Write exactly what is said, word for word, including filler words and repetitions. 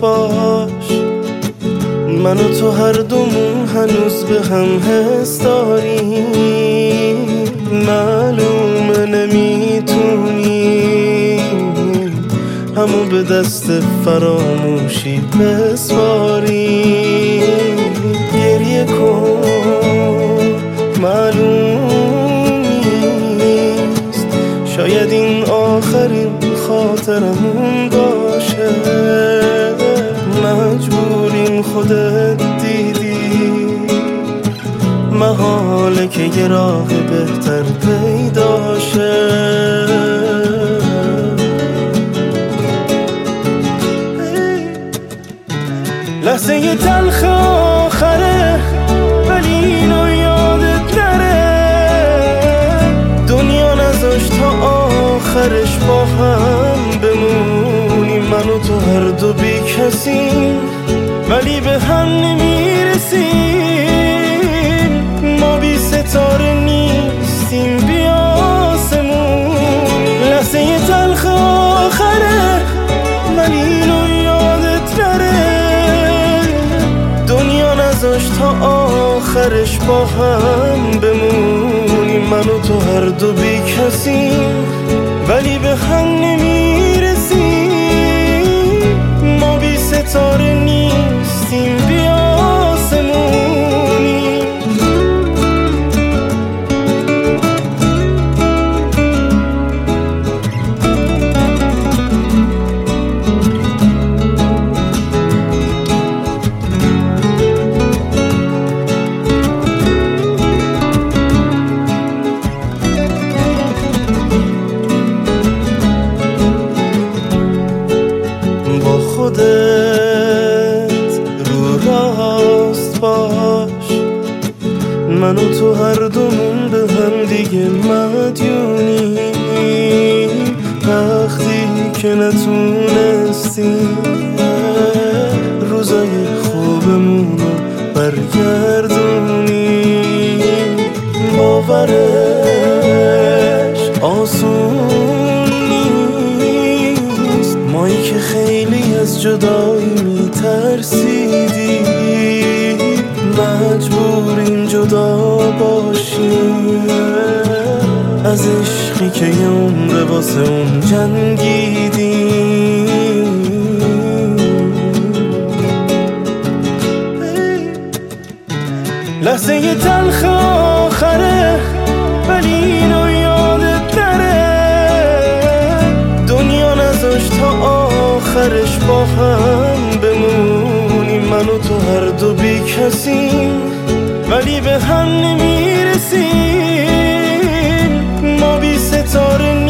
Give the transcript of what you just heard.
باش، من و تو هر دومون هنوز به هم حس داریم، معلومه نمیتونیم همو به دست فراموشی بسپاریم. گریه کن، معلوم نیست شاید این آخرین خاطرمون باشه، مجبوریم خودت دیدی محاله که یه راه بهتر پیدا شه. لحظه یه تلخ آخره ولی اینو یادت نره، دنیا نذاشت تا آخرش با هم بمونیم، من و تو هر دو بی کسیم ولی به هم نمیرسیم، ما بی ستاره نیستیم بی آسمون. لحظه یه تلخ آخره ولی اینو یادت نره، دنیا نذاشت تا آخرش با هم بمونیم، من و تو هر دو بی کسیم ولی به هم نمیرسیم، ما بی ستاره نیستیم بی آسمونیم. خودت رو راست باش، من و تو هر دومون به هم دیگه مدیونیم، وقتی که نتونستیم روزای خوبمون رو برگردونیم. باورش آسون نیست، مایی که خیلی از جدایی میترسیدیم، مجبوریم جدا باشیم از عشقی که یه عمر واسه اون جنگیدیم. لحظه یه تلخ آخره ولی اینو یادت نره، دنیا نذاشت تا آخرش با هم بمونیم، من و تو هر دو بی کسیم ولی به هم نمیرسیم، ما بی ستاره